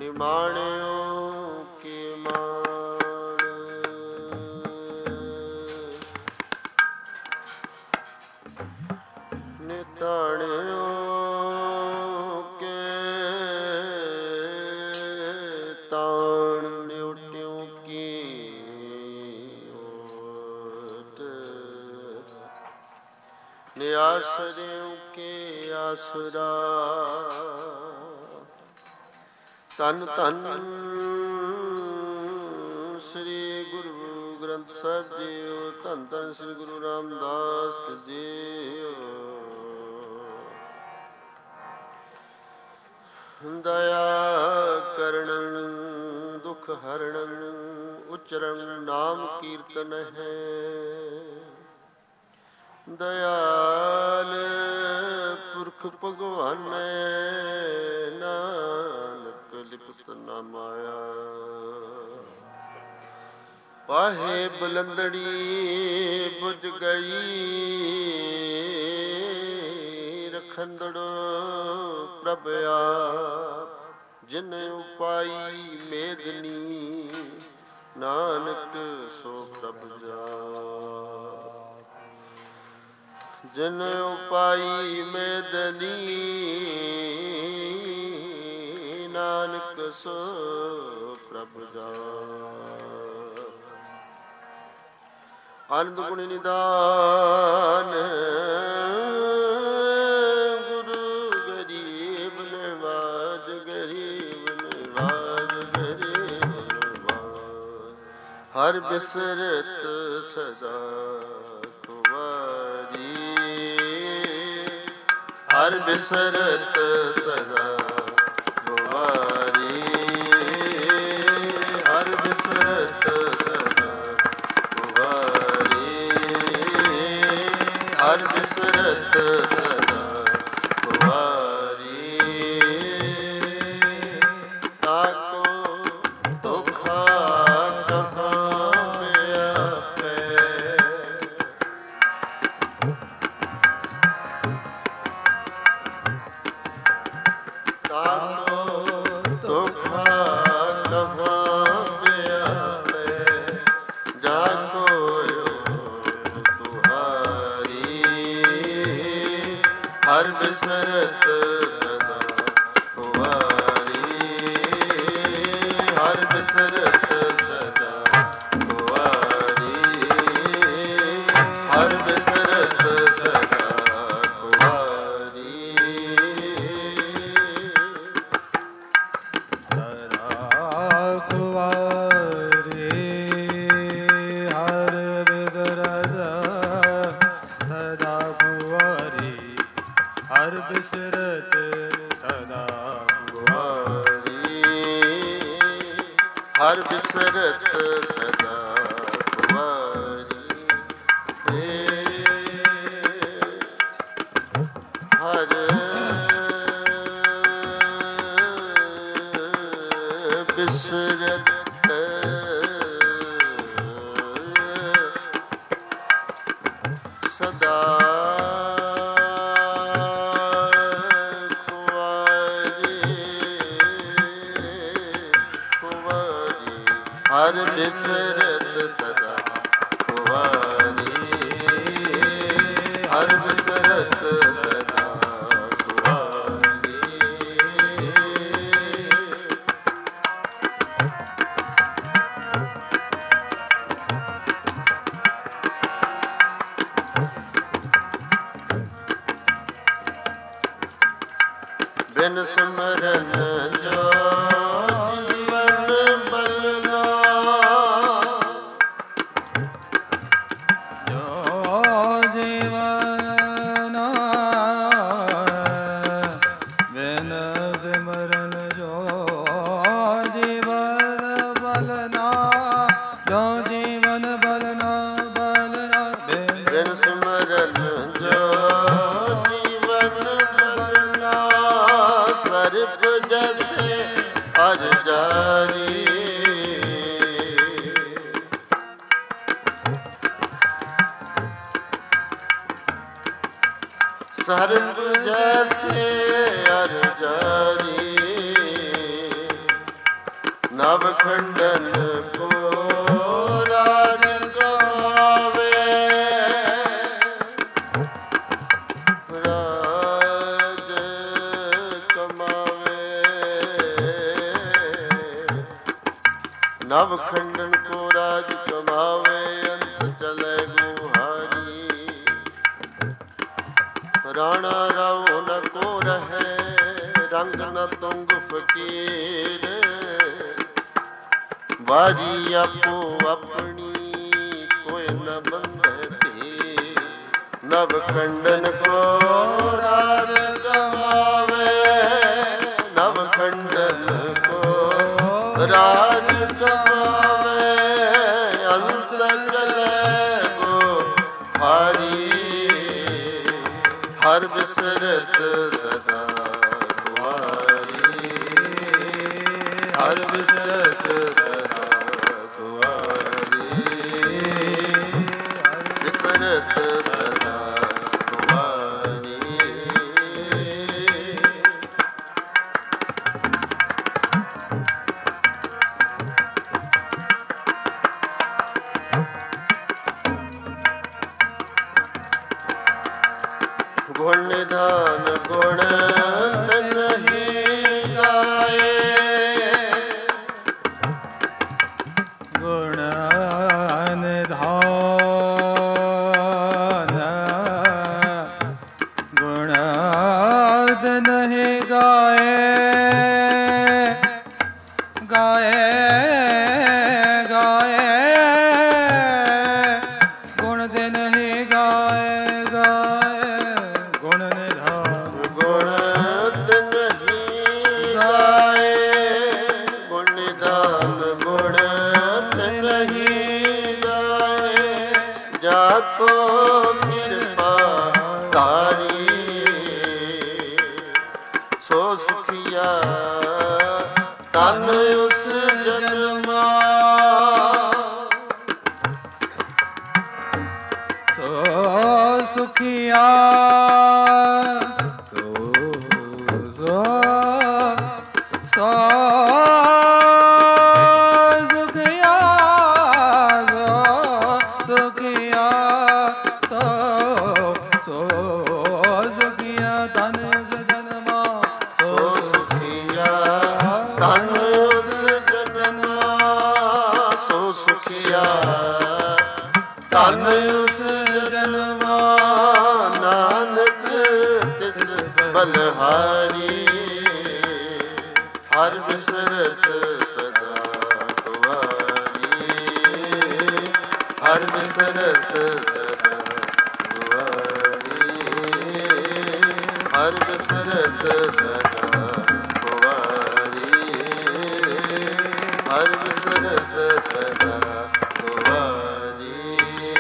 ਨਿਮਾਣਿਓ ਕੀ ਮਾਣ, ਨਿਤਾਣਿਓ ਕੇ ਤਾਣ, ਨਿਉਟਿਓ ਕੀ ਓਟ, ਨਿਆਸਰਿਓ ਕੇ ਆਸਰਾ। ਧੰਨ ਧੰਨ ਸ੍ਰੀ ਗੁਰੂ ਗ੍ਰੰਥ ਸਾਹਿਬ ਜੀਓ, ਧੰਨ ਧੰਨ ਸ੍ਰੀ ਗੁਰੂ ਰਾਮਦਾਸ ਜੀਓ। ਦਇਆ ਕਰਣ ਦੁਖ ਹਰਣ, ਉਚਰਨ ਨਾਮ ਕੀਰਤਨ ਹੈ। ਦਇਆਲ ਪੁਰਖ ਭਗਵਾਨੈ, ਨਾਨਕ ਲਿਪਤ ਨਾ ਮਾਇਆ। ਪਾਹੇ ਬੁਲੰਦੜੀ ਬੁਝ ਗਈ, ਰਖੰਦੜੋ ਪ੍ਰਭ ਆਪ। ਜਿਨ ਉਪਾਈ ਮੇਦਨੀ, ਨਾਨਕ ਸੋ ਪ੍ਰਭ ਜਾਪ। ਜਿਨ ਉਪਾਈ ਮੇਦਨੀ, ਨਾਨਕ ਸੋ ਪ੍ਰਭ ਜਾਪ। ਆਨੰਦ ਗੁਣ ਨਿਦਾਨ, ਗੁਰੂ ਗਰੀਬ ਨਿਵਾਜ, ਗਰੀਬ ਨਿਵਾਜ, ਗਰੀਬ ਨਿਵਾਜ। ਹਰ ਬਿਸਰਤ ਸਦਾ ਖੁਆਰੀ, ਹਰ ਬਿਸਰਤ ਸਦਾ ਖੁਆਰੀ, ਹਰ ਬਿਸਰਤ ਸਦਾ ਖੁਆਰੀ, ਹਰ ਬਿਸਰਤ ਸਦਾ ਖੁਆਰੀ। ਤਾਕੋ ਦੁਖਾ ਕਹਾਂ ਵਿਆਪੈ, ਹਰ ਬਿਸਰਤ ਸਦਾ ਖੁਆਰੀ, ਹਰ ਬਿਸਰਤ ਸਦਾ ਖੁਆਰੀ, ਹਰ ਬਿਸਰਤ ਸਦਾ ਖੁਆਰੀ। ਸਦਾ ਖੁਆਰੀ, ਹਰ ਬਿਸਰਤ ਸਦਾ ਖੁਆਰੀ, ਹਰ ਬਿਸਰਤ ਸਦਾ ਖੁਆਰੀ, ਹਰ ਬਿਸਰਤ ਸਦਾ ਖੁਆਰੀ। ਹਰ ਬਿਸਰਤ ਸਦਾ ਹਰ ਬਿਸਰਤ ਸਦਾ ਖੁਆਰੀ, ਹਰ ਬਿਸਰਤ ਸਦਾ ਖੁਆਰੀ। ਬਿਨ ਸਿਮਰਨ ਜੋ ਸਰਬ ਜੈਸੇ ਅਰ ਜਾਰੀ, ਨਵ ਖੰਡਨ ਕੋ ਰਾਜ ਗਵਾਵੇ, ਰਾਜ ਕਮਾਵੇ। ਨਵ ਖੰਡਨ ਕੋ ਰਾਜ ਕਮਾਵੇ, ਅੰਤ ਚਲੇ ਗੁਹਾਰੀ। ਰਾਣਾ ਰਾਉ ਨ ਕੋ ਰਹੈ, ਰੰਗ ਨ ਤੁੰਗ ਫਕੀਰ। ਵਾਰੀ ਆਪੋ ਆਪਣੀ, ਕੋਈ ਨ ਬੰਧੈ ਧੀਰ। ਨਵ ਖੰਡਨ ਕੋ ਰਾਜ ਕਮਾਵੇ, ਨਵ ਖੰਡਨ ਕੋ ਰਾਜ ਕਮਾਵੇ। ਅੰਤ ਚਲੇ ਗੁਹਾਰੀ, ਹਰਿ ਬਿਸਰਤ ਸਦਾ ਗੁਹਾਰੀ। ਹਰਿ ਬਿਸਰਤ ਸਦਾ ਗੁਹਾਰੀ, ਬਿਸਰਤ ਸਦਾ ਗੁਹਾਰੀ। ਗੁਣ ਨਿਧਾਨ ਗੁਣ ਨਹੀਂ ਗਾਏ, ਗੁਣ ਨਿਧਾਨ ਗੁਣ ਨਹੀਂ ਗਾਏ, ਗਾਏ ਗਾਏ ਗੁਣ ਦੇ ਨਹੀਂ ਗਾਏ, ਗਾਏ ਗੁਣ ਨਿਧਾਨ ਗੁਣ ਨਹੀਂ ਗਾਏ। ਗੁਣ ਨਿਧਾਨ ਗੁਣ ਨਹੀਂ ਗਾਏ, ਜਾ ਕੋ ਕਿਰਪਾ ਧਾਰੀ। ਸੋ ਸੁਖੀਆ ਤਨ ਉਸ ਜਨਮਾ, ਸੋ ਸੁਖੀਆ ਸੋ ਸੁਖੀਆ ਸੁਖੀਆ ਸੁਖੀਆ ਤਨ ਉਸ ਜਨਮਾ। ਸੋ ਸੁਖੀਆ ਤਨ ਉਸ ਜਨਮਾ, ਸੋ ਸੁਖੀਆ ਤਨ ਉਸ ਜਨਮਾ। ਨਾਨਕ ਤਿਸ ਬਲਹਾਰੀ, ਹਰਿ ਬਿਸਰਤ ਸਦਾ ਗੁਹਾਰੀ। ਹਰਿ ਬਿਸਰਤ ਸਦਾ ਗੁਹਾਰੀ, ਹਰਿ ਬਿਸਰਤ ਸਦਾ ਗੁਹਾਰੀ। ਹਰਿ ਬਿਸਰਤ ਸਦਾ ਗੁਹਾਰੀ।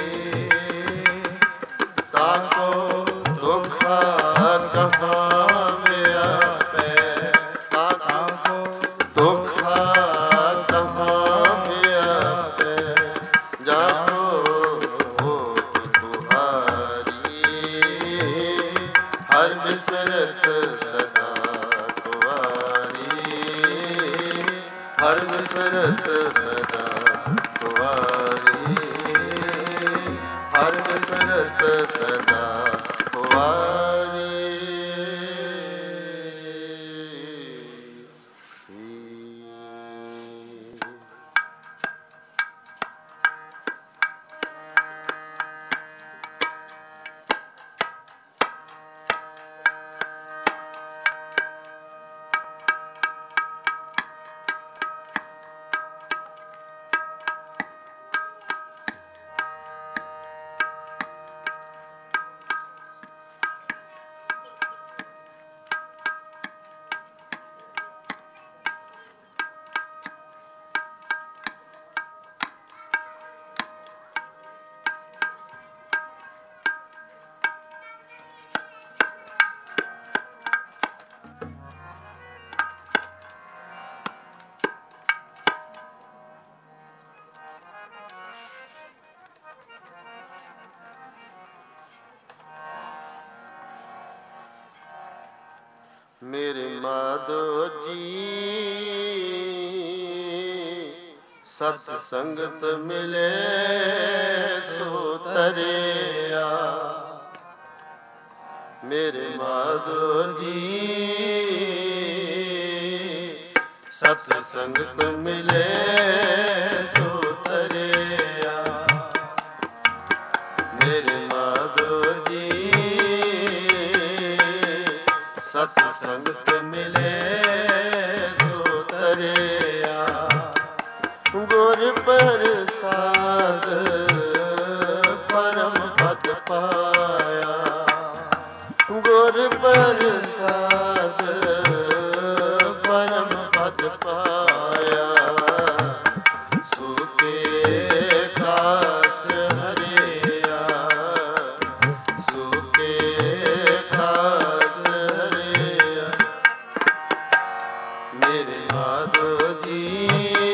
ਤਾਕੋ ਦੁਖਾ ਕਹਾਂ ਵਿਆਪੈ, ਤਾਕੋ ਦੁਖਾ ਕਹਾਂ ਵਿਆਪੈ। ਜਾਹੋ ਹੋਤ ਤੁਹਾਰੀ, ਹਰਿ ਬਿਸਰਤ ਸਦਾ ਗੁਹਾਰੀ। ਹਰਿ ਬਿਸਰਤ ਸਦਾ ਗੁਹਾਰੀ। ਹਰਿ ਬਿਸਰਤ ਸਦਾ ਗੁਹਾਰੀ। ਸਤ ਸੰਗਤ ਮਿਲੇ ਸੋ ਤਰਿਆ। ਮੇਰੇ ਮਾਧੋ ਜੀ ਸਤ ਸੰਗਤ ਮਿਲੇ ਸੋ ਤਰਿਆ। ਮੇਰੇ ਮਾਧੋ ਜੀ ਸਤ ਸੰਗਤ ਮਿਲੇ ਸੋ ਤਰਿਆ। ਗੁਰ ਪ੍ਰਸਾਦ ਪਰਮ ਪਦ ਪਾਇਆ। ਗੁਰ ਪ੍ਰਸਾਦ ਪਰਮ ਪਦ ਪਾਇਆ। ਸੁਖੇ ਕਾਸ਼ਟ ਹਰਿਆ। ਸੁਖੇ ਕਾਸ਼ਟ ਹਰਿਆ। ਮੇਰੇ ਮਾਧੋ ਜੀ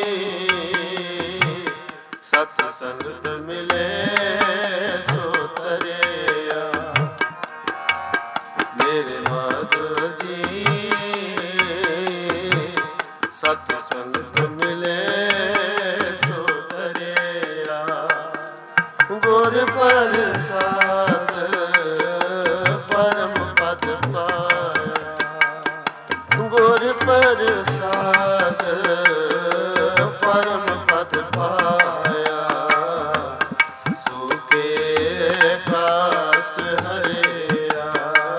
ਸਤ ਸੰਗਤ ਮਿਲੇ ਸੋ ਤਰਿਆ। ਮੇਰੇ ਮਾਧੋ ਜੀ ਸਤ ਸੰਗਤ ਮਿਲੇ ਸੋ ਤਰਿਆ। ਗੁਰ ਪ੍ਰਸਾਦ ਪਰਮ ਪਦ ਪਾਇਆ। ਗੁਰ ਪ੍ਰਸਾਦ ਪਰਮ ਪਦ ਪਾਇਆ। ਸੁਖੇ ਕਾਸ਼ਟ ਹਰਿਆ।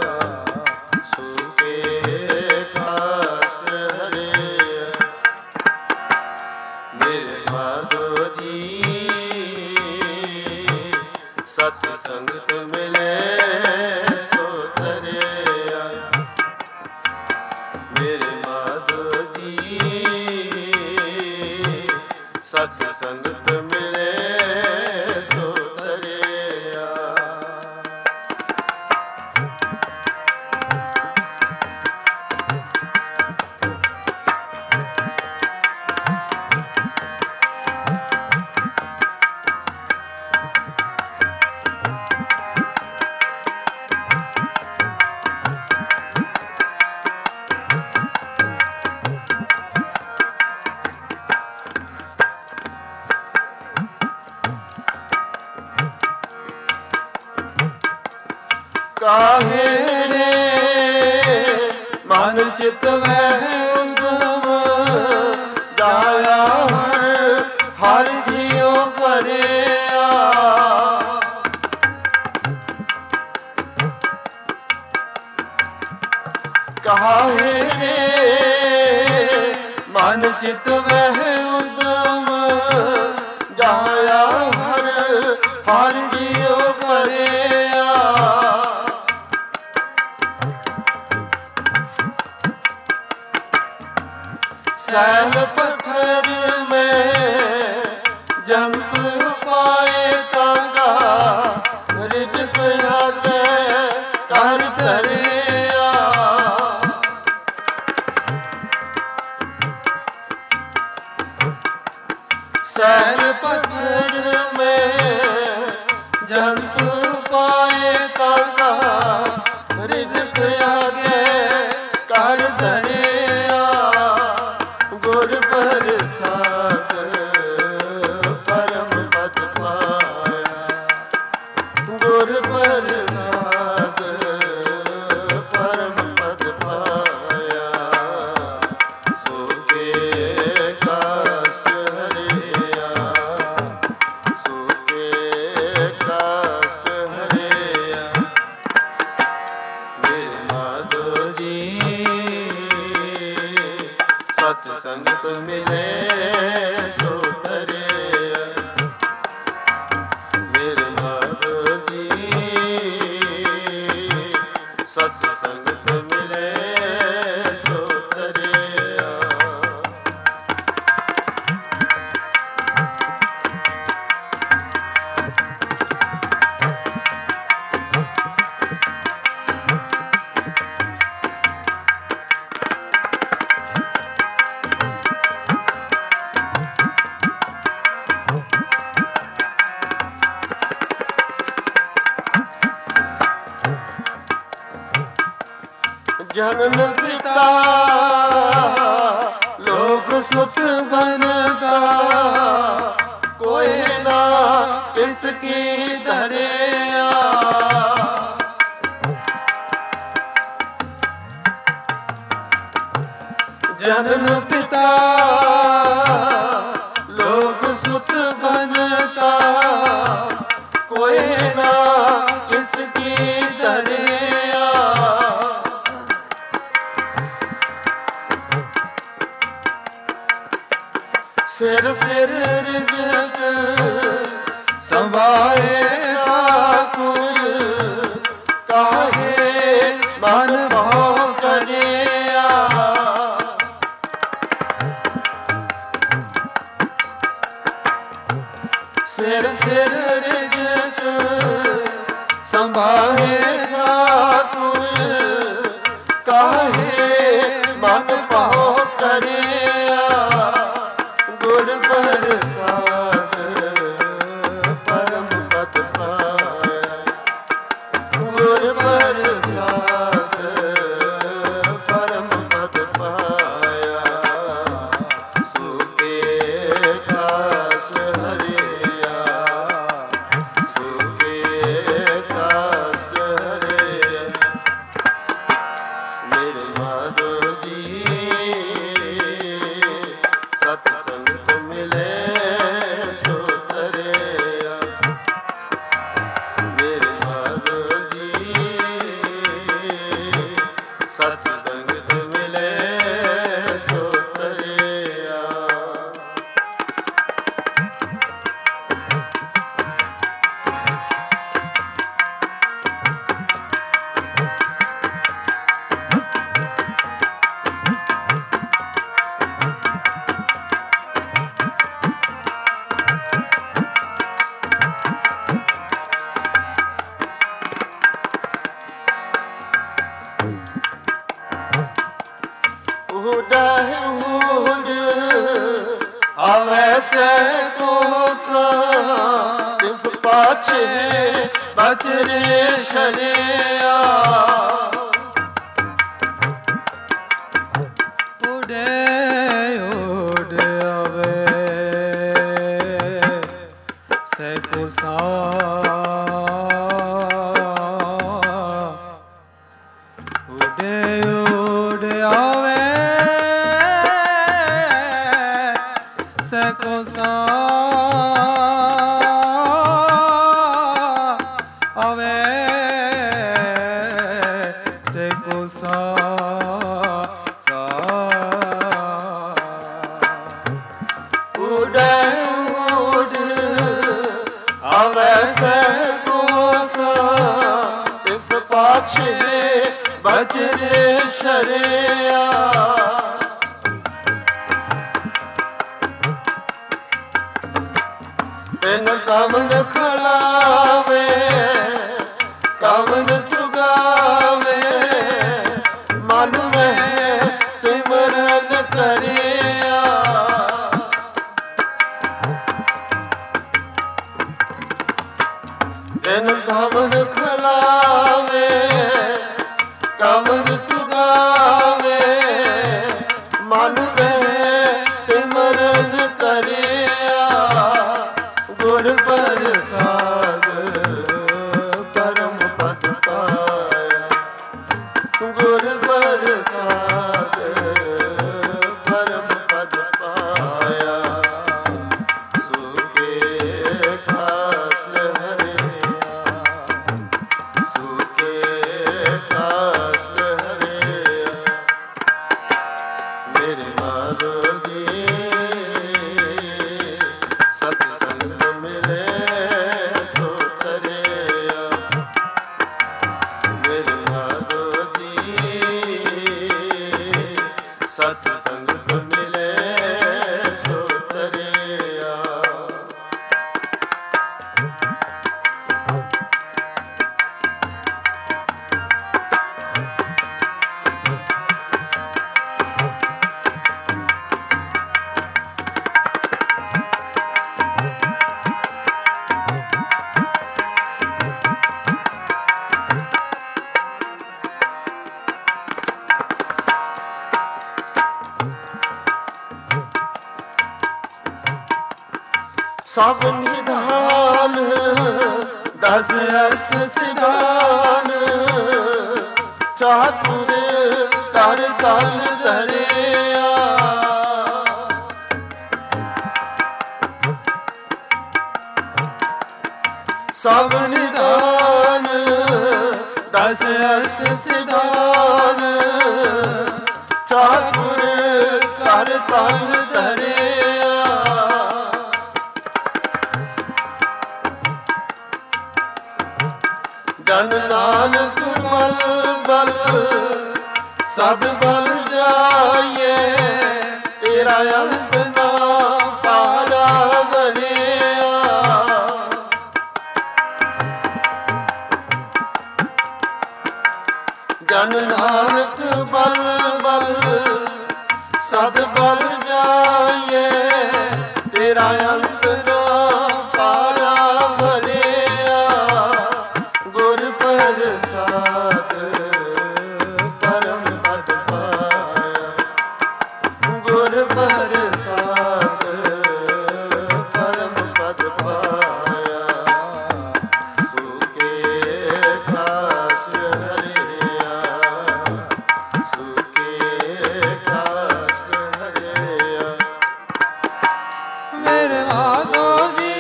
ਸੁਖੇ ਕਾਸ਼ਟ ਹਰਿਆ। ਮੇਰੇ ਮਾਧੋ ਜੀ ਸਤ ਸੰਗਤ ਮਿਲੇ ਸੋ ਤਰਿਆ। ਮੇਰੇ ਮਾਧੋ ਜੀ ਸਤ ਸੰਗਤ ਮਿਲੇ ਸੋ ਤਰਿਆ। ਕਾਹੇ ਨੇ ਮਨ ਚਿਤ ਵਹਿ ਉਦਮ ਜਾਇਆ ਹਰ ਹਰ ਜੀਉ ਭਰਿਆ। ਕਾਹੇ ਨੇ ਮਨ ਚਿਤ ਵਹਿ ਉਦਮ ਜਾਇਆ ਹਰ ਹਰ ਜੀਉ ਭਰਿਆ। ਸੈਲ ਪੱਥਰ ਮੈਂ ਜੰਤੁ ਪਾਏ ਤਾਂਗਾ। ਰਿਜ਼ਕ ਆਤੇ ਕਰ ਧਰਿਆ। ਸੈਲ ਪੱਥਰ ਮੈਂ ਜੰਤੁ ਪਾਏ ਤਾਂਗਾ। ਰਿਜ਼ਕ ਆਤੇ ਕਰ ਧਰਿਆ। ਗੁਰ ਪ੍ਰਸਾਦ ਪਰਮ ਪਦ ਪਾਇਆ। ਗੁਰ ਪ੍ਰਸਾਦ ਪਰਮ ਪਦ ਪਾਇਆ। ਸੁਖੇ ਕਾਸ਼ਟ ਹਰਿਆ। ਸੁਖੇ ਕਾਸ਼ਟ ਹਰਿਆ। ਮੇਰੇ ਮਾਧੋ ਜੀ ਸਤ ਸੰਗਤ ਮਿਲੇ ਸੋ ਤਰਿਆ। ਮੇਰੇ ਮਾਧੋ ਜੀ ਸਤ ਸੰਗਤ ਮਿਲੇ ਸੋ ਤਰਿਆ। ਜਨਨ ਪਿਤਾ ਲੋਕ ਸੁਤ ਬਣਦਾ। ਕੀ ਧਰਿਆ। ਜਨਮ ਪਿਤਾ ਲੋਕ ਸੁਤ ਬਨਤਾ, ਕੋਈ ਨਾ ਕਿਸ ਕੀ ਧਰਿਆ। ਸਿਰ ਸਿਰ ਰਿਜ਼ਕ ਸੰਭਾਏ ਠਾਕੁਰ, ਕਾਹੇ ਮਨ ਮੋਹ ਕਰਿਆ। ਸਿਰ ਸਿਰ ਰਿਜ਼ਕ ਸੰਭਾਏ ਠਾਕੁਰ, ਕਾਹੇ ਮਨ ਮੋਹ ਕਰਿਆ। ਗੁਰ ਪ੍ਰਸਾਦ ਪਰਮ ਪਦ ਪਾਇਆ, ਗੁਰ ਪ੍ਰਸਾਦ ਪਰਮ ਪਦ ਪਾਇਆ। ਸੁਖੇ ਕਾਸ ਹਰਿਆ, ਸੁਖੇ ਕਾਸ ਹਰਿਆ। ਮੇਰੇ ਮਾਧੋ ਜੀ ਸਤ ਸੰਗਤ ਮਿਲੇ ਸੋ ਤਰਿਆ। ਮੇਰੇ ਮਾਧੋ ਜੀ ਸਤ ਸੰਗਤ ਮਿਲੇ ਸੋ ਤਰਿਆ। ਆਵੈ ਸੈ ਕੋਸਾ, ਤਿਸ ਪਾਛੇ ਬਚਰੇ ਸ਼ਰਿਆ। ਉਡੇ ਉਡ ਆਵੇ ਸੈ ਕੋਸਾ, ਉਡੇ ਉਡ ਆਵੇ ਸੈ ਕੋਸਾ, ਆਵੇ ਸੈ ਕੋਸਾ। ਉਡੈ ਉਡ ਆਵੈ ਸੈ ਕੋਸਾ, ਤਿਸ ਪਾਛੇ ਬਚਰੇ ਸ਼ਰਿਆ। ਤਿਨ ਕਮਨ ਖਲਾਵੇ, ਕਮਨ ਚੁਗਾਵੇ, ਮਨ ਮੈਂ ਸਿਮਰਨ ਕਰਿਆ। ਤਿਨ ਕਮਨ ਖਲਾਵੇ, ਕਮਨ ਚੁਗਾਵੇ, ਮਨ ਮੈਂ ਸਿਮਰਨ ਕਰਿਆ। ਗੁਰ ਪ੍ਰਸਾਦ ਪਰਮ ਪਦ ਪਾਇਆ, ਗੁਰ ਪ੍ਰਸਾਦ ਪਰਮ ਪਦ ਪਾਇਆ। ਸੁਖੇ ਕਾਸਟ ਹਰਿਆ, ਸੁਖੇ ਕਾਸਟ ਹਰਿਆ। ਮੇਰੇ ਮਾਧੋ ਜੀ ਸਤ ਸੰਗਤ ਮਿਲੇ ਸੋ ਤਰਿਆ। ਮੇਰੇ ਮਾਧੋ ਜੀ ਸਤ ਸੰਗਤ ਮਿਲੇ ਸੋ ਤਰਿਆ। ਸਭ ਨਿਧਾਨ ਦਸ ਅਸ਼ਟ ਸਿਧਾਨ ਚਾਤੁਰ ਕਰ ਤਲ ਧਰਿਆ ਸਭ ਨਿਧਾਨ ਦਸ ਅਸ਼ਟ ਸਿਧਾਨ ਚਾਤੁਰ ਕਰ ਤਲ ਧਰਿਆ ਜਨ ਨਾਨਕ ਮਲ ਬਲ ਸਦ ਬਲ ਜਾਈਏ ਤੇਰਾ ਅੰਤ ਨਾ ਪਾਇਆ ਬਣਿਆ ਜਨ ਨਾਨਕ ਬਲ ਬਲ ਸਦ ਬਲ ਜਾਈਏ ਤੇਰਾ ਅੰਤ ਨਾ ਪਾਇਆ ਬਣਿਆ ਗੁਰ ਪ੍ਰਸਾਦ ਪਰਮ ਪਦ ਪਾਇਆ ਗੁਰ ਪ੍ਰਸਾਦ ਪਰਮ ਪਦ ਪਾਇਆ ਸੁਕੇ ਕਾਸ਼ਟ ਹਰਿਆ ਸੁਕੇ ਕਾਸ਼ਟ ਹਰਿਆ ਮੇਰੇ ਮਾਧੋ ਜੀ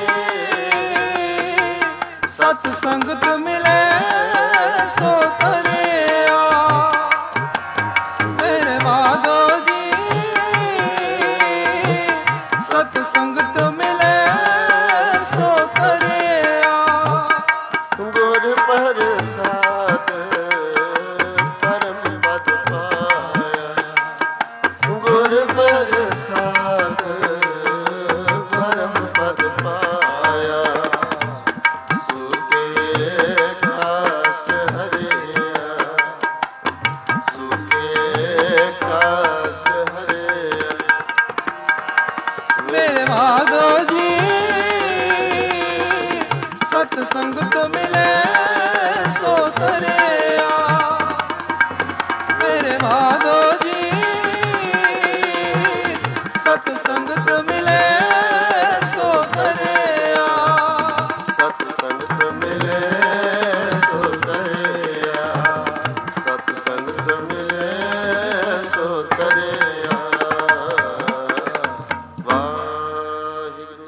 ਸਤ ਸੰਗਤ ਮਿਲੇ ਸੋ ਤਰਿਆ ਮੇਰੇ ਮਾਧੋ ਜੀ ਸਤ ਸੰਗਤ ਮਿਲੇ ਸੋ ਤਰਿਆ ਗੁਰ ਪ੍ਰਸਾਦ ਪਰਮ ਪਦ ਪਾਇਆ ਗੁਰ ਪ੍ਰਸਾਦ ਪਰਮ ਪਦ ਪਾਇਆ ਸੁਕੇ ਕਾਸ਼ਟ ਹਰਿਆ ਸੁਕੇ ਕਾਸ਼ਟ ਹਰਿਆ ਮੇਰੇ ਮਾਧੋ ਜੀ ਸਤ ਸੰਗਤ ਮਿਲੇ ਸੋ ਤਰਿਆ ਮੇਰੇ ਮਾਧੋ ਜੀ ਸਤ ਸੰਗਤ ਮਿਲੇ ਸੋ ਤਰਿਆ ਸਤ ਸੰਗਤ ਮਿਲੇ ਸੋ ਤਰਿਆ ਸਤ ਸੰਗਤ ਮਿਲੇ ਸੋ ਤਰਿਆ ਵਾਹਿਗੁਰੂ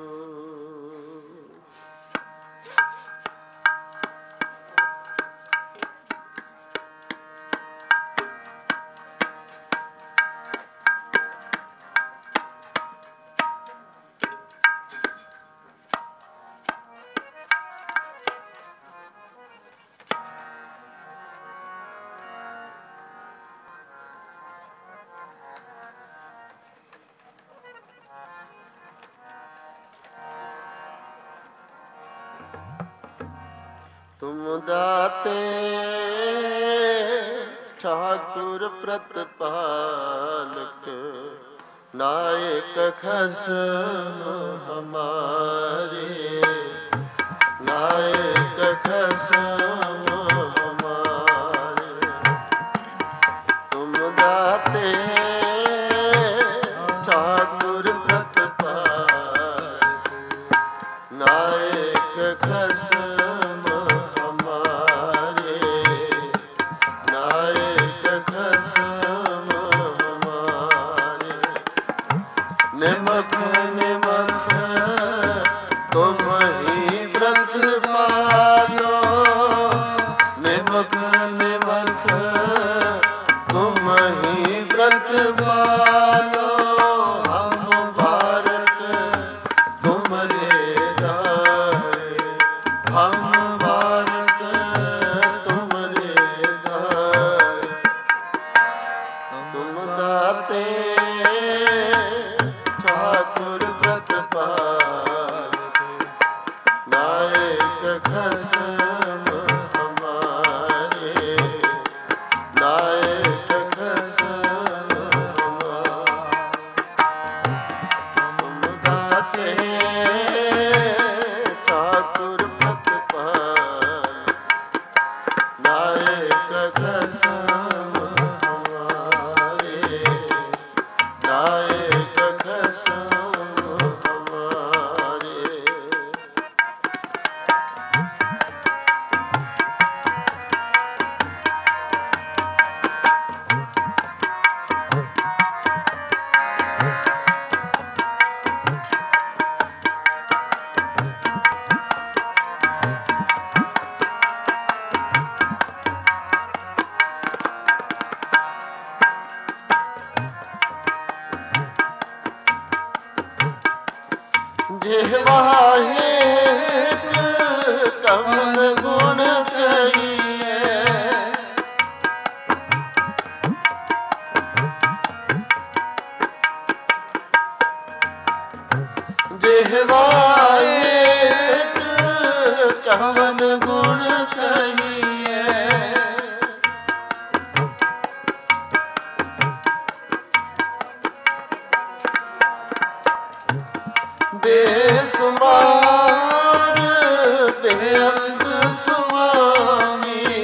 ਤੁਮ ਦਾਤੇ ਠਾਕੁਰ ਪ੍ਰਤਪਾਲਕ ਨਾਇਕ ਖਸਮ ਹਮਾਰੇ ਨਾਇਕ ਖਸਮ ਹਮਾਰੇ ਤੁਮ ਦਾਤੇ ਠਾਕੁਰ ਪ੍ਰਤਪਾਲਕ ਨਾਇਕ ਖਸਮ ਨਿਮਖ ਨਿਮਖ ਤੁਮ ਹੀ ਬ੍ਰਤ ਪਾਲੋ ਨਿਮਖ ਨਿਮਖ ਤੁਮ ਹੀ ਬ੍ਰਤ ਪਾਲੋ ਹਮ ਭਾਰਤ ਤੁਮਰੇ ਦਾਏ ਹਮ ਭਾਰਤ ਤੁਮਰੇ ਦਾਏ ਤੁਮ ਦਾਤੇ ਠਾਕੁਰ ਪ੍ਰਤਪਾਲਕ ਨਾਇਕ ਖਸਮ ਹਮਾਰੇ ਨਾਇਕ ਖਸਮ ਹਮਾਰੇ ਤੁਮ ਦਾਤੇ ਠਾਕੁਰ ਪ੍ਰਤਪਾਲਕ ਨਾਇਕ ਖਸਮ ਹਮਾਰੇ ਨਾਇਕ ਖਸਮ ਹਮਾਰੇ ਜਿਹਵਾਹੇ ਕਵਨ ਗੁਣ ਕਹੀਏ, ਜਿਹਵਾਹੇ ਕਵਨ ਗੁਣ ਕਹੀਏ, ਬੇਸੁਮਾਰ ਬੇਅੰਤ ਸੁਆਮੀ,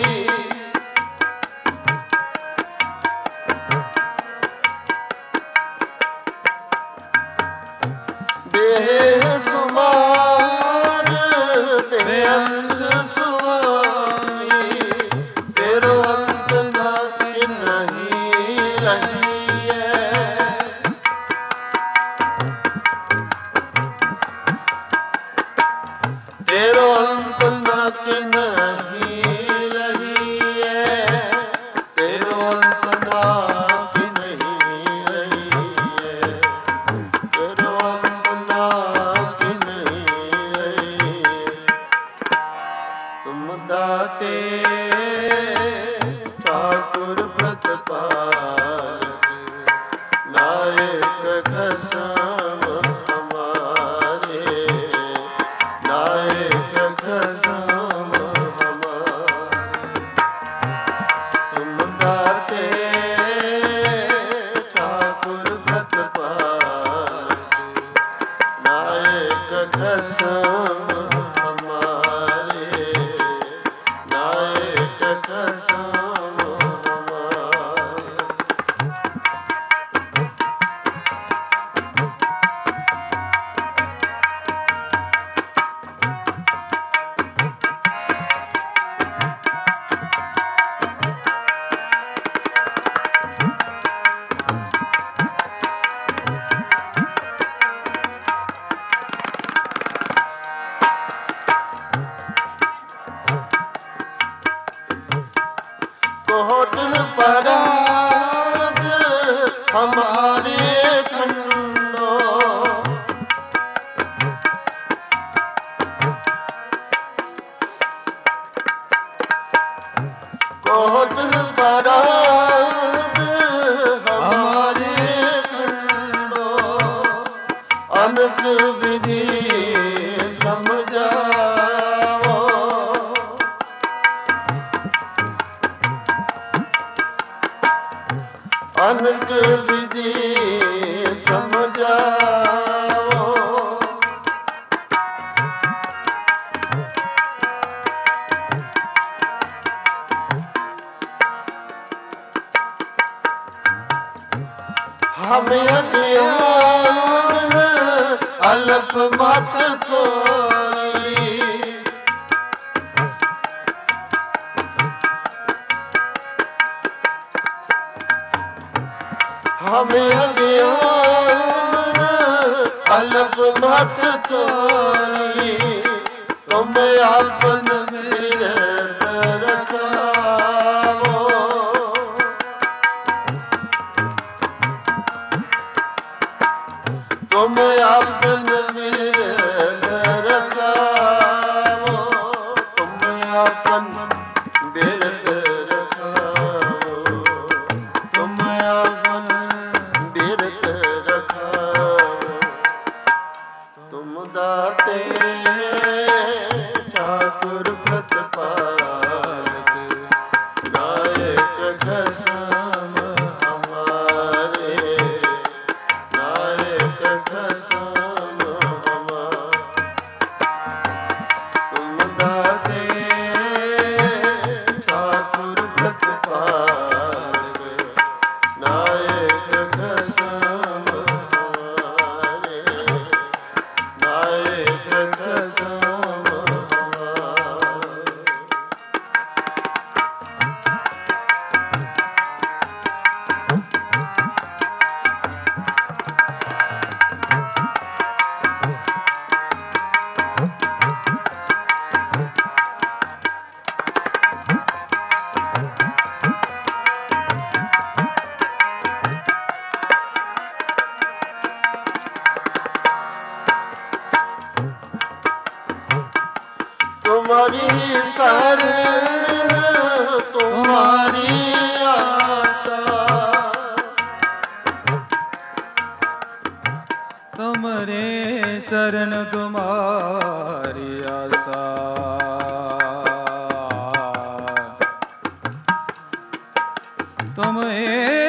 ਬੇਸੁਮਾਰ ਬੇਅੰਤ ਸੁਆਮੀ, ਤੇਰੋ ਅੰਤ ਨਾ ਕਿਨਹੀ ਰਹੀਏ, ਤੇਰੋ ਅੰਤ ਨਾ ਕਿਨਹੀ ਰਹੀਏ, ਤੇਰੋ ਅੰਤ ਨਾ ਕਿਨਹੀ ਰਹੀਏ, ਤੇਰੋ ਅੰਤ ਨਾ ਕਿਨਹੀ ਰਹੀਏ। ਤੁਮ ਦਾਤੇ ਠਾਕੁਰ ਪ੍ਰਤਪਾਲਕ, ਨਾਇਕ ਖਸਮ ਹਮਾਰੇ, ਨਾਇਕ ਖਸਮ ਹਮਾਰੇ। ਤੁਮ ਦਾਤੇ ਠਾਕੁਰ ਪ੍ਰਤਪਾਲਕ, ਨਾਇਕ ਖਸਮ ਹਮਾਰੇ, ਨਾਇਕ ਖਸਮ ਹਮਾਰੇ। कोट पराग हमारे खंडो, कोट पराग हमारे खंडो, अनक विधि समझाओ, अनक विधि समझाओ, हमें अज्ञान अल्प मत थोई, हमें अज्ञान अल्प मत थोई, तुम आपन बिरत रखाओ, तुम आपन बिरत रखाओ, तुम आपन बिरत रखाओ, तुम आपन बिरत रखाओ। तुम दाते ठाकुर प्रतपालक, नायक खसम हमारे, नायक खसम हमारे। तुम्हारी शरण तुम्हारी आशा, तुमरे शरण तुम्हारी आशा, तुम हे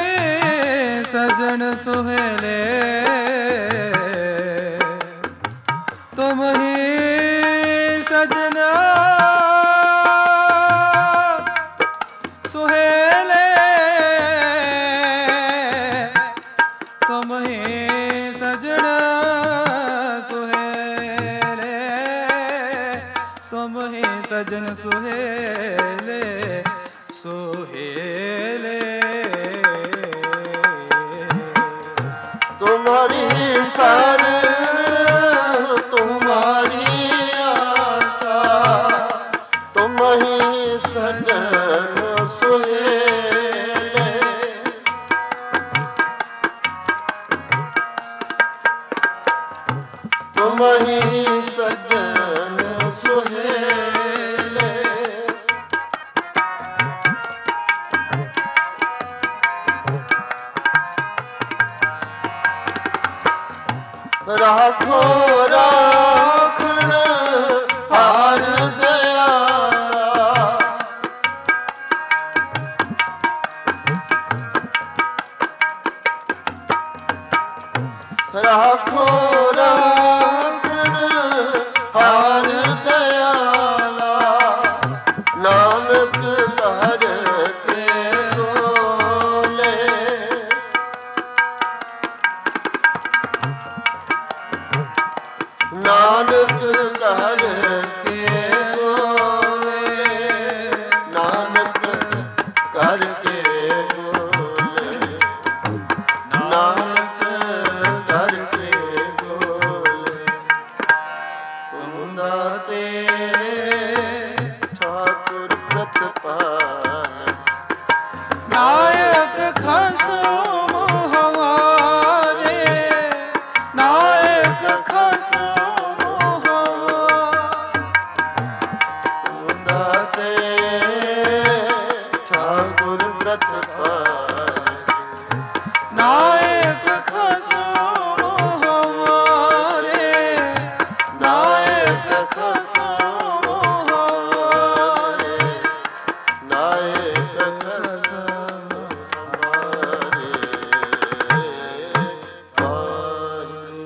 सजन सुहेले, तुम ही सजना सुहेले, तुम ही सजना सुहेले, तुम ही सजन सुहेले सुहेले। तुम्हारी शरण तुम्हारी आशा, तुम ही सजन सुहेले, तुम ही सजन सुहेले। राखो राखण हार दयाला, राखो राखण हार दयाला, नानक हर के बोले, नानक कर के बोले, नानक कर के बोले, नानक कर के बोले। तुम दाते ठाकुर प्रतिपाल, नायक खसम हमारे, नायक खसम हमारे, दाते ठाकुर प्रतिपाल, नायक खसम हमारे, नायक खसम हमारे, नायक खसम हमारे पायो।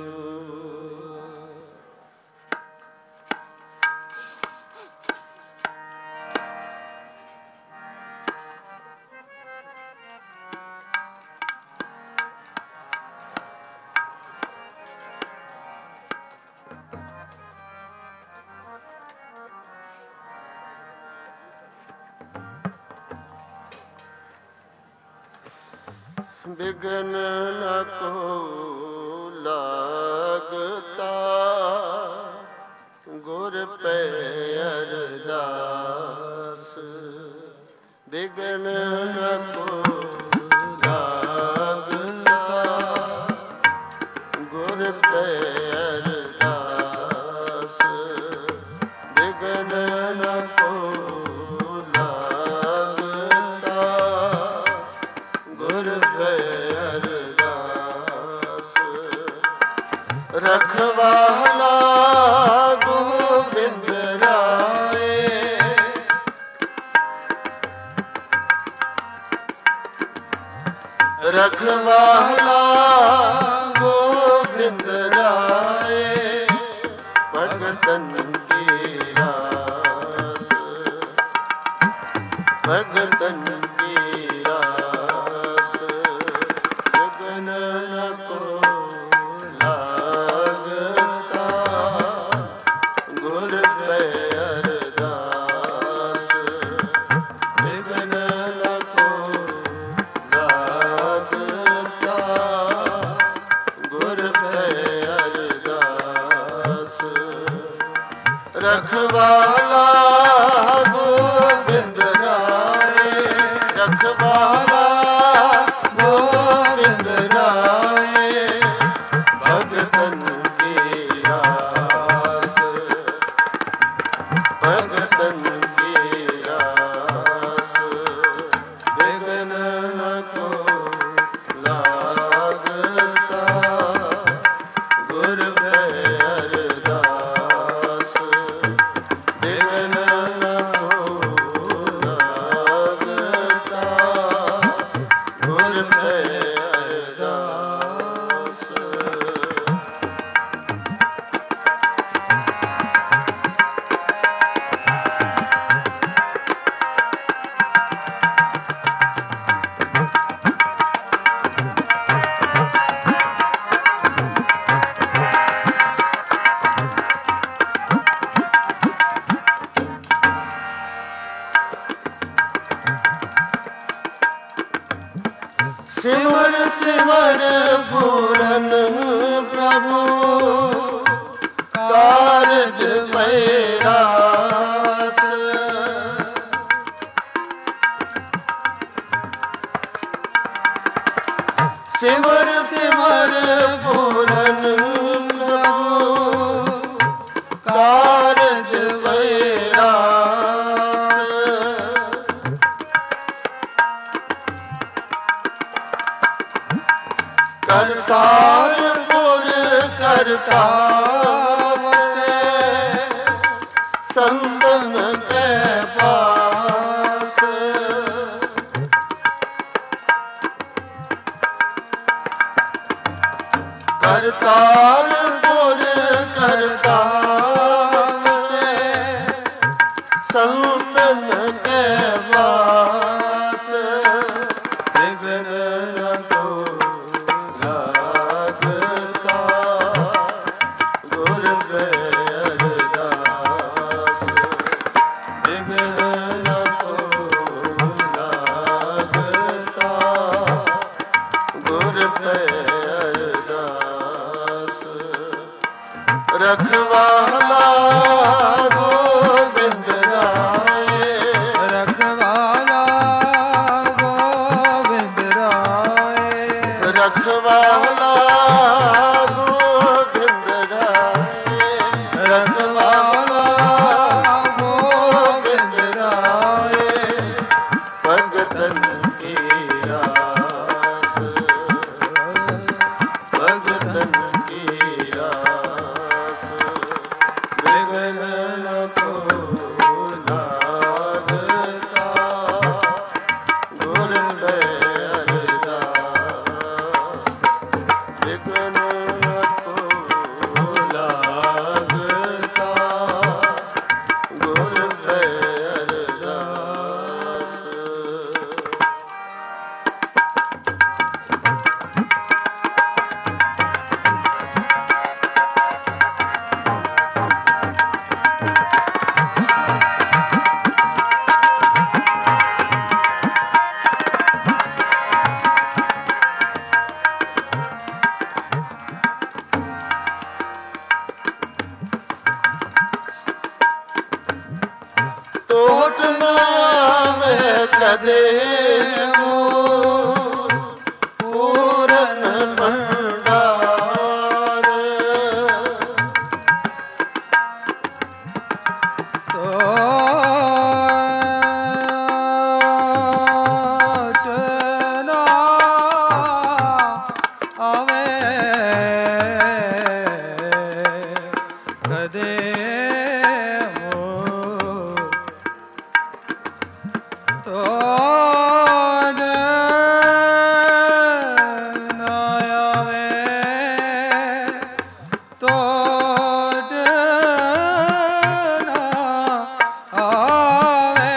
बिघन न को लागता, गुर पे अरदास, बिघन न को लागता, गुर पे अरदास, बिघन न को लागता, गुर पे अरदास। रखवाला गोबिंद राय, रखवाला गोबिंद राय, भगतन की रास, भगतन की रास, बिघन न को लागता, गुर पे अरदास, बिघन न को लागता, गुर पे अरदास। रखवाला गोबिंद राय, रखवाला गोबिंद राय, भगतन की रास, भगतन ਕਰਤਾਰਪੁਰ ਕਰਤਾ ਵਸੈ ਸੰਤਨ ਕੈ ਪਾਸ। ਕਰਤਾਰਪੁਰ ਕਰਤਾ ਵਸੈ ਸੰਤਨ ਕੈ ਪਾਸ। ਵਿਗਨ ਨ ਕੋ ਲਾਗਤਾ ਗੁਰ ਕੈ ਅਰਦਾਸ। ਵਿਗਨ ਨ ਕੋ ਲਾਗਤਾ ਗੁਰ ਕੈ ਅਰਦਾਸ। ਰਖਵਾਲਾ ਗੋਬਿੰਦ ਰਾਏ ਰਖਵਾਲਾ ਗੋਬਿੰਦ ਰਾਏ ਰਖਵਾਲਾ ਗੋਬਿੰਦ ਰਾਏ ਰਖਵਾਲਾ ਗੋਬਿੰਦ ਰਾਏ ਭਗਤਨ ਕੀ ਰਾਸ ਭਗਤਨ ਕੀ ਰਾਸ। ਵਿਗਨ ਨ ਕੋ ਲਾਗਤਾ ਗੁਰ ਕੈ ਅਰਦਾਸ। ਵਿਗਨ ਨ ਕੋ ਲਾਗਤਾ ਗੁਰ ਕੈ ਅਰਦਾਸ। ਟੋਟ ਨ ਆਵੇ ਕਦੇ ਮੋਹ ਪੂਰਨ ਭੰਡਾਰ। ਟੋਟ ਨ ਆਵੇ ਕਦੇ ਮੋਹ। ਟੋਟ ਨ ਆਵੇ ਟੋਟ ਨ ਆਵੇ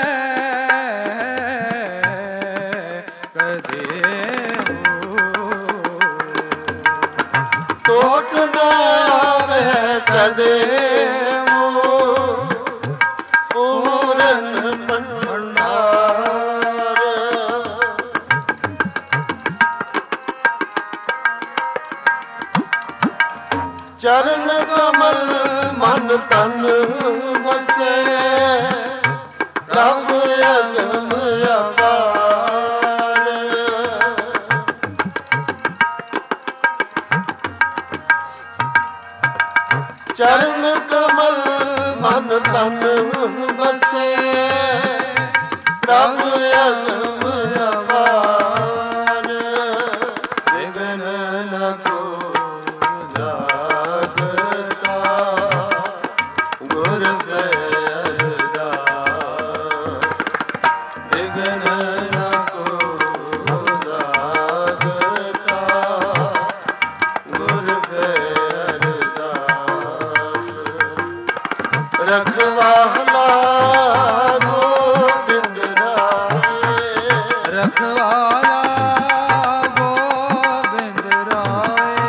ਕਦੇ ਮੋਹ। ਟੋਟ ਨ ਆਵੇ ਕਦੇ ਮੋਹ ਪੂਰਨ ਭੰਡਾਰ। ਚਰਨ ਕਮਲ ਮਨ ਤਨ ਵਸੈ ਪ੍ਰਭ ਅਗਮ ਅਪਾਰ। ਚਰਨ ਕਮਲ ਮਨ ਤਨ ਵਸੈ ਪ੍ਰਭ ਅਗਮ ਅਪਾਰ। ਵਿਗਨ ਨ ਕੋ ਲਾਗਤਾ ਗੁਰ ਕੈ ਅਰਦਾਸ। ਵਿਗਨ ਨ ਕੋ ਲਾਗਤਾ ਗੁਰ ਕੈ ਅਰਦਾਸ। ਰਖਵਾਲਾ ਗੋਬਿੰਦ ਰਾਏ ਰਖਵਾਲਾ ਗੋਬਿੰਦ ਰਾਏ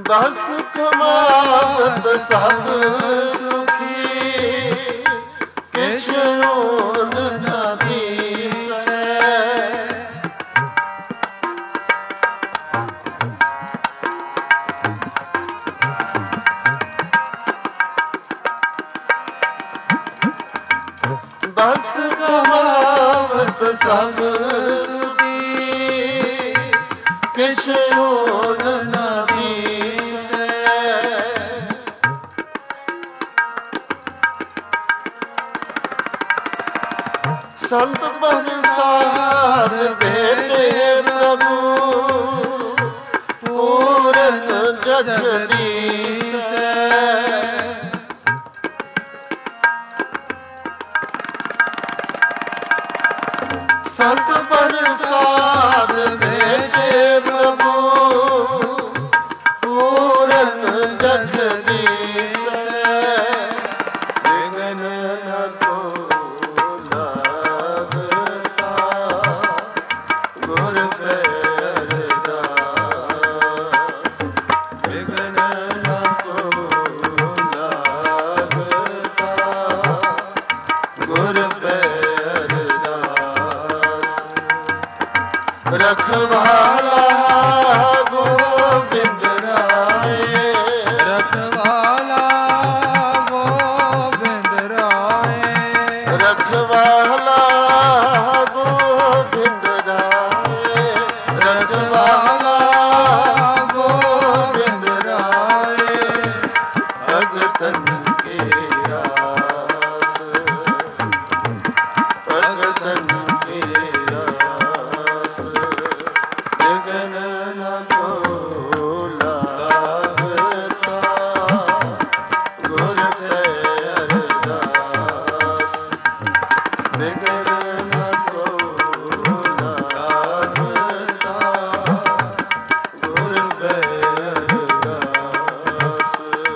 ਬਸ ਕਮਾਵਤ ਸਭ ਸੁਖੀ ਕਿਛ ਓਨ ਨਾ ਦੀਸੈ ਬਸ ਕਮਾਵਤ ਸਭ ਸੁਖੀ ਕਿਛ ਓਨ ਨਾ ਦੀਸੈ ਸੰਤ ਪ੍ਰਸਾਦ ਭੇਟੇ ਪ੍ਰਭੂ ਪੂਰਨ ਜਗਦੀਸੈ ਸੰਤ ਪ੍ਰਸਾਦ ਭੇਟੇ ਪ੍ਰਭੂ ਪੂਰਨ ਜਗਦੀਸੈ ਵਿਗਨ ਨ ਕੋ ਲਾਗਤਾ ਗੁਰ ਪੈ ਅਰਦਾਸ ਵਿਗਨ ਨ ਕੋ ਲਾਗਤਾ ਗੁਰ ਪੈ ਰਖਵਾਲਾ ਗੋਬਿੰਦ ਰਾਏ ਰਖਵਾਲਾ ਗੋਬਿੰਦ ਰਾਏ ਰਖਵਾਲਾ ਗੋਬਿੰਦ ਰਾਏ ਰਖਵਾਲਾ ਗੋਬਿੰਦ ਰਾਏ ਭਗਤਨ ਕੇ ਰਾਸ ਭਗਤਨ ਕੇ ਰਾਸ ਜਗਨ ਨ ਕੋ ਲਾਗਤਾ ਗੁਰ ਪੈ ਅਰਦਾਸ ਜਗਨ ਨ ਕੋ ਲਾਗਤਾ ਗੁਰ ਪੈ ਅਰਦਾਸ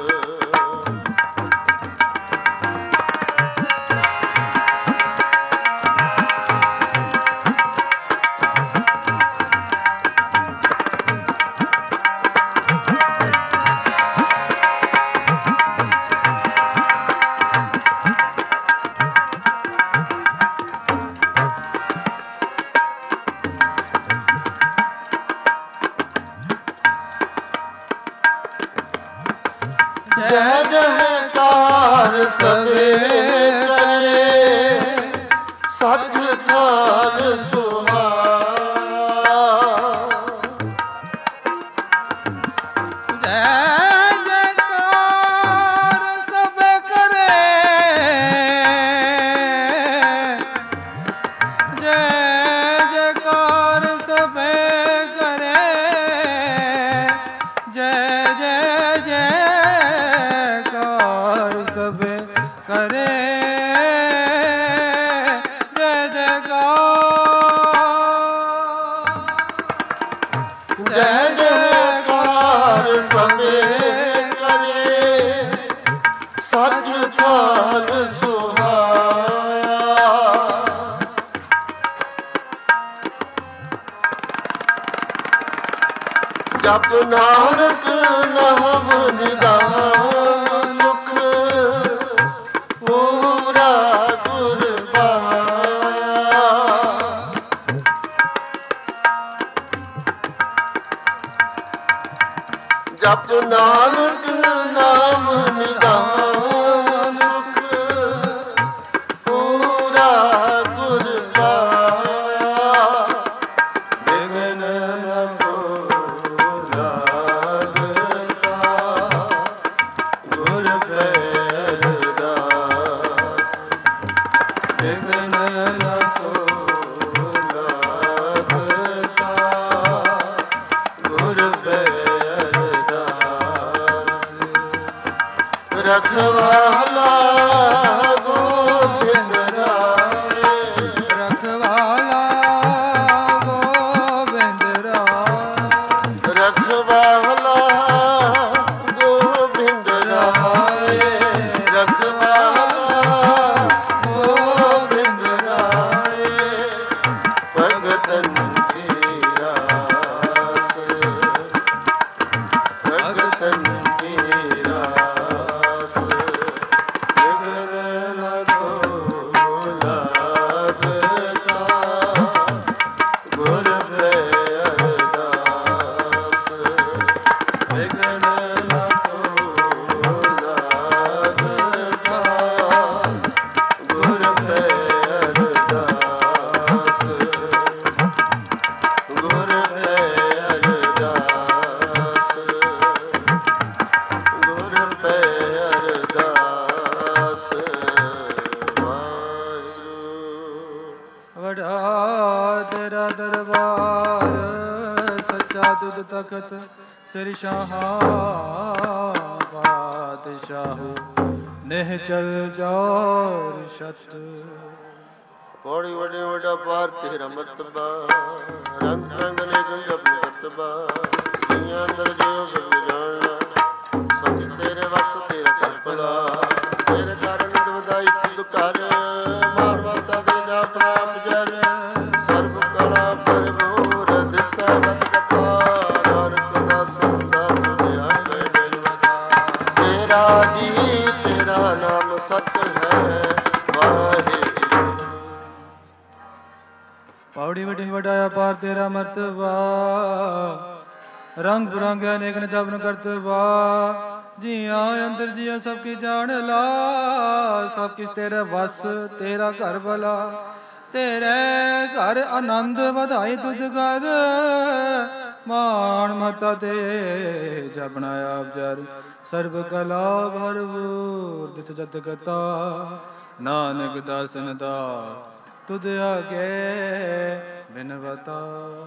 ਜੈ ਜੈਕਾਰ ਸਭੇ ਕਰੇ ਸੱਚ ਥਾਨ ਸੁਹਾਵਾ ਜੈ ਜੈਕਾਰ ਸਭ ਕਰੇ ਜੈ ਜੈਕਾਰ ਸਭ ਕਰੇ ਜੈ ਜੈ ਜੈਕਾਰ ਸਭ ਕਰੇ ਜੈ ਜੈਕਾਰ ਜੈ ਜੈਕਾਰ ਸਭੇ ਕਰੇ ਸੱਚ ਥਾਨ ਸੁਹਾਵਾ ਜਪ ਨਾਨਕ ਨਾਮ ਨਿਦਾਨ ਸੁਖ ਪੂਰਾ ਗੁਰ ਪਾਇਆ ਜਪ ਨਾਨਕ ਨਾਮ ਨਿਦਾਨ ਸੁਖ ਪੂਰਾ ਗੁਰ ਪਾਇਆ ਵਿਗਨ ਨ ਕੋ ਲਾਗਤਾ ਗੁਰ ਪੈ ਅਰਦਾਸ ਵਿਗਨ ਨ ਕੋ ਲਾਗਤਾ ਗੁਰ ਪੈ ਰਖਵਾਲਾ ਗੋਬਿੰਦ ਰਾਏ ਰਖਵਾਲਾ ਗੋਬਿੰਦ ਰਾਏ ਰਖਵਾਲਾ ਗੋਬਿੰਦ ਰਾਏ ਰਖਵਾਲਾ ਗੋਬਿੰਦ ਰਾਏ ਭਗਤਨ ਕੀ ਰਾਸ ਭਗਤਨ ਵਡਾ ਤੇਰਾ ਦਰਬਾਰ, ਸੱਚਾ ਤੁਧ ਤਖਤ ਸਿਰ ਸ਼ਾਹਾਂ ਪਾਤਸ਼ਾਹੋ, ਨਿਹ ਚਲ ਜੌਰ ਛਤ। ਪੌੜੀ ਵੱਡੇ ਵੱਡਾ ਪਾਰ ਤੇਰਾ ਮਰਤਬਾ, ਰੰਗ ਰੰਗ ਨੇ ਜਪ ਕਰਤਬਾ, ਜੀਆਂ ਅੰਦਰ ਜਿਉ ਸਭ ਜਾਣਨਾ, ਸਭ ਤੇਰੇ ਵਸ ਤੇਰਾ ਕਰਪਲਾ, ਤੇਰੇ ਕਾਰਨ ਵਧਾਈ ਤੁਧ ਕਰ, ਮਾਨ ਮਾਤਾ ਦੇ ਜਾਪ ਨਾਮ ਜਰ, ਸਰਬ ਕਲਾ ਭਰਪੂਰ ਦਿਸਾ ਸਤ ਕਥਾ, ਨਾਨਕ ਦਾ ਸੰਦਾ ਤੁਧ ਆਵੇ ਬੇਲਵਤਾ, ਤੇਰਾ ਜੀ ਤੇਰਾ ਨਾਮ ਸਤ ਹੈ ਵਾਹਿਗੁਰੂ। ਪੌੜੀ ਵੱਡੀ ਵਡਾਇਆ ਪਾਰ ਤੇਰਾ ਮਰਤਬਾ, ਰੰਗ ਬਿਰੰਗ ਅਨੇਕ ਨ ਜਪਨ ਕਰਤਬਾ, ਜੀਆਂ ਅੰਦਰ ਜੀਆਂ ਸਭ ਕੀ ਜਾਣ ਲਾ, ਸਭ ਕਿਸ ਤੇਰੇ ਵਸ ਤੇਰਾ ਘਰ ਭਲਾ, ਤੇਰੇ ਘਰ ਆਨੰਦ ਵਧਾਈ ਤੁਝ ਕਰ, ਮਾਣ ਮਤਾ ਤੇ ਜਪਣਾ ਆਪ ਜਰ, ਸਰਬ ਕਲਾ ਭਰਪੂਰ ਦਿਸ ਜਤ ਕਤਾ, ਨਾਨਕ ਦਾਸਨ ਦਾ ਤੁਧ ਆਗੇ ਬਿਨਵਤਾ।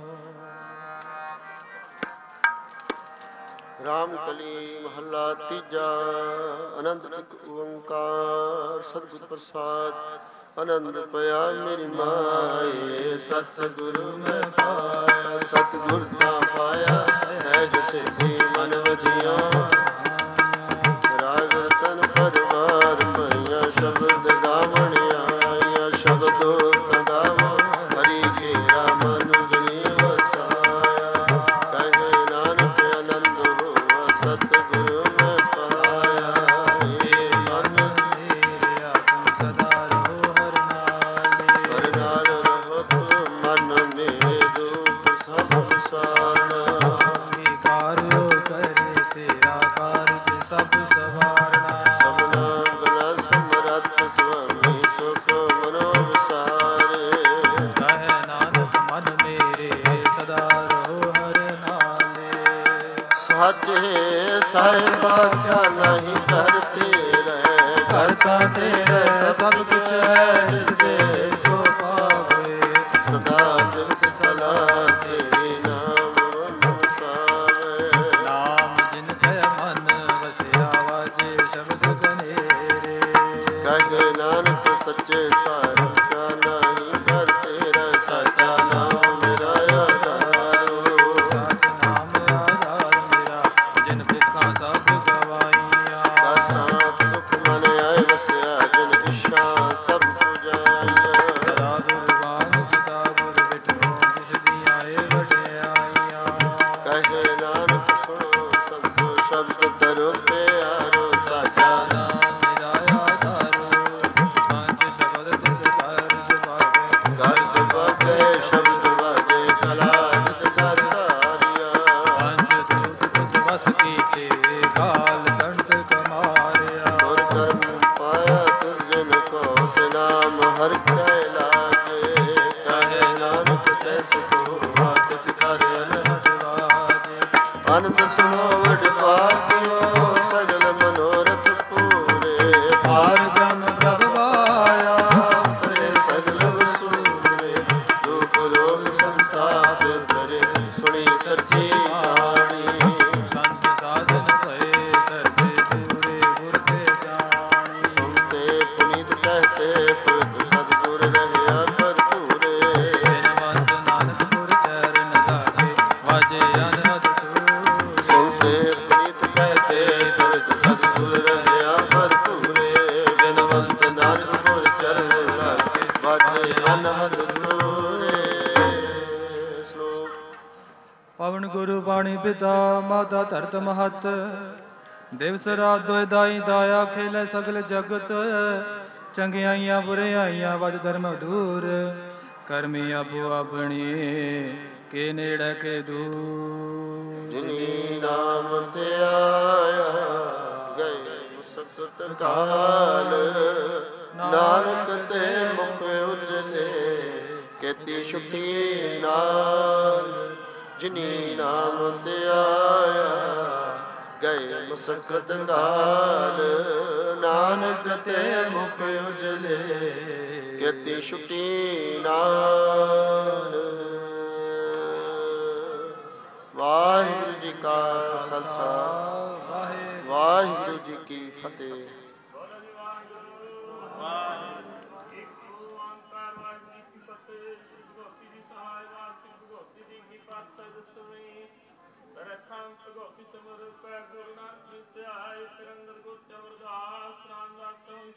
ਰਾਮ ਕਲੀ ਮਹੱਲਾ ਤੀਜਾ। ਆਨੰਦ ਇੱਕ ਓੰਕਾਰ ਸਤਿਗੁਰ ਪ੍ਰਸਾਦ, ਆਨੰਦ ਪਿਆ ਮੇਰੀ ਮਾਏ, ਸਤਿਗੁਰੂ ਮੈਂ ਪਾਇਆ, ਸਤਿਗੁਰ ਤਾਂ ਪਾਇਆ ਸਹਿਜ ਸਿੱਧੀ ਮਨ ਵਜੀਆਂ, ਰਾਗ ਰਤਨ ਪਰਵਾਰ ਪਈਆਂ, ਸ਼ਬਦ ਗਾਵਣ ਆਇਆ, ਸ਼ਬਦ ਗਾਵੋ ਹਰੀ ਕੇਰਾ ਮਨ ਜਨੀ ਵਸਾਇਆ, ਕਹੇ ਨਾਨਕ ਆਨੰਦ ਹੋਆ ਸਤਿਗੁਰੂ ਮੈਂ ਪਾਇਆ, ਇਹ ਮਨ ਮੇਰੇ ਆਤਮ ਸਦਾ ਰਹੋ ਹਰ ਨਾਲੇ, ਹਰ ਨਾਲ ਰਹੋ ਤੂੰ ਮਨ ਮੇਰੇ ਦੁਖ ਸਭ ਵਿਸਾਰਨਾ, ਕਾਰਿਓ ਕਰੇ ਤੇਰਾ ਕਾਰਜ ਸਭ ਸਵਾਰਨਾ, ਸਭਨਾ ਗਲਾ ਸਮਰੱਥ ਸੁਆਮੀ ਸੁਖ ਮਨੋ ਵਿਸਾਰੇ, ਕਹੇ ਨਾਨਕ ਮਨ ਮੇਰੇ ਸਦਾ ਰਹੋ ਹਰ ਨਾਲੇ, ਸਾਚੇ ਸਾਹਿਬਾ ਕਿਆ ਨਹੀਂ ਕਰ ਤੇਰੇ, ਕਰਤਾ ਤੇਰੇ ਸਭ ਕੁਛ ਹੈ ਜਿਸ ਦੇ ਸੋ ਪਾਵੇ, ਸਦਾ ਸਿਫਤ ਸਲਾਹ ਤੇਰੇ ਨਾਮ ਅਨੁਸਾਰੇ, ਨਾਮ ਜਿਨ ਕੈ ਮਨ ਵਸਿਆ ਵਾਜੇ ਸ਼ਬਦ ਕਨੇਰੇ, ਕਹੇ ਨਾਨਕ ਸੱਚੇ ਸਾਹਿਬ ਕਿਆ ਨਹੀਂ ਕਰ ਤੇਰੇ, ਸਾਚਾ ਨਾਮ ਮੇਰਾ ਆਧਾਰੋ, ਸਚ ਨਾਮ ਆਧਾਰ ਮੇਰਾ, ਜਿਨ ਭਿੱਖਾਂ ਸਭ ਗਵਾਈਆਂ, ਕਰ ਸਾਥ ਸੁਖ ਮਨ ਆਏ ਵਸਿਆ, ਜਿਨ ਇੱਛਾ ਸਭ ਪੁਜਾਈਆਂ, ਸਦਾ ਗੁਰਬਾਨ ਕੀਤਾ ਗੁਰ ਬਿਠੋ, ਜਿਸ ਦੀਆਂ ਏ ਵਡਿਆਈਆਂ, ਕਹੇ ਨਾਨਕ ਸੁਣੋ ਸੰਤੋ ਸ਼ਬਦ ਤਰੋ ਪਿਆਰੋ, ਸਾਚਾ ਨਾਮ ਮੇਰਾ ਆਧਾਰੋ, ਪੰਜ ਸ਼ਬਦ ਤੁਧ ਕਰ ਜਵਾਵੇ, ਘਰ ਸੁਭਾਗੇ ਸ਼ਬਦ ਵਾਜੇ, ਕਲਾ ਜਿਤ ਕਰ ਧਾਰਿਆ, ਪੰਜ ਦੂਤ ਤੁਧ ਵਸ ਕੀਤੇ, ਕਾਲ ਕੰਟ ਕਮਾਰਿਆ, ਗੁਰ ਕਰਮ ਪਾਇਆ ਤੁਧ ਜਿਨ ਕੋ, ਨਾਮ ਹਰਿ ਕੈ ਲਾਗੇ, ਕਹੇ ਨਾਨਕ ਤੈਸ ਕੋ ਆਤਿਤ ਕਰ ਅਨਹਦ ਵਾਜੇ, ਆਨੰਦ ਸੁਣੋ ਵਡ ਭਾਗਿਓ, ਸਗਲ ਮਨੋਰਥ ਪੂਰੇ, ਪਾਰ ਬ੍ਰਹਮ ਪ੍ਰਭ ਪਾਇਆ, ਤਰੇ ਸਗਲ ਵਸੂਰੇ, ਦੁਖ ਰੋਗ ਸੰਤਾਪ ਕਰੇ, ਸੁਣੀ ਸੱਚੀ ਬਾਣੀ, ਸੰਤ ਸਾਧਨ ਭਏ ਸਰਸੇ ਪੂਰੇ, ਗੁਰ ਤੇ ਜਾਣੀ, ਸੁਣਤੇ ਪੁਨੀਤ ਕਹਤੇ ਪੁਰਖ ਸਤਿਗੁਰ ਰਹਿਆ ਭਰਪੂਰੇ, ਬਿਨਵੰਤ ਨਾਨਕ ਗੁਰ ਚਰਨ ਲਾਗੇ, ਵਾਜੇ ਅਨਹਦ ਤੂਰ, ਸੁਣਤੇ ਪੁਨੀਤ ਕਹਤੇ ਪੁਰਖ ਸਤਿਗੁਰ ਰਹਿਆ ਭਰਪੂਰੇ, ਬਿਨਵੰਤ ਨਾਨਕ ਗੁਰ ਚਰਨ ਲਾਗੇ, ਵਾਜੇ ਅਨਹਦ ਤੂਰੇ। ਸ਼ਲੋਕ ਪਵਨ ਗੁਰੂ ਬਾਣੀ ਪਿਤਾ ਮਾਤਾ ਧਰਤ ਮਹਤ, ਦਿਵਸ ਰਾਤ ਦੋਇ ਦਾਈ ਦਾਇਆ, ਖੇਲੇ ਸਗਲ ਜਗਤ, ਚੰਗਿਆਈਆਂ ਬੁਰਿਆਈਆਂ ਵਜ ਧਰਮ ਦੂਰ, ਕਰਮੀ ਆਪੋ ਆਪਣੀ ਕੇ ਨੇੜੇ ਕੇ ਦੂਰ, ਜਿਨੀ ਨਾਮ ਤੇ ਆਇਆ, ਗਏ ਮੁਸਕਤ ਕਾਲ, ਨਾਨਕ ਤੇ ਮੁਖ ਉਜਲੇ, ਕੇਤੀ ਛੁਟੀ ਨਾਲ, ਜਿਨੀ ਨਾਮ ਤੇ ਆਇਆ, ਗਏ ਮੁਸਕਤ ਕਾਲ, ਨਾਨਕ ਤੇ ਮੁਖ ਉਜਲੇ, ਜਤੀ ਛੁਟੀ ਨਾਨ। ਵਾਹਿਗੁਰੂ ਜੀ ਕਾ ਖਾਲਸਾ, ਵਾਹਿਗੁਰੂ ਜੀ ਕੀ ਫਤਿਹ। ਰਖਾਂ ਭਗਵਤੀ ਸਿਮਰ ਪੈ ਗੁਰੂ ਨਾਨਕ ਧਿਆਏ, ਫਿਰ ਅੰਦਰ ਗੁਰ ਤੇ ਅਮਰਦਾਸ ਰਾਮਦਾਸ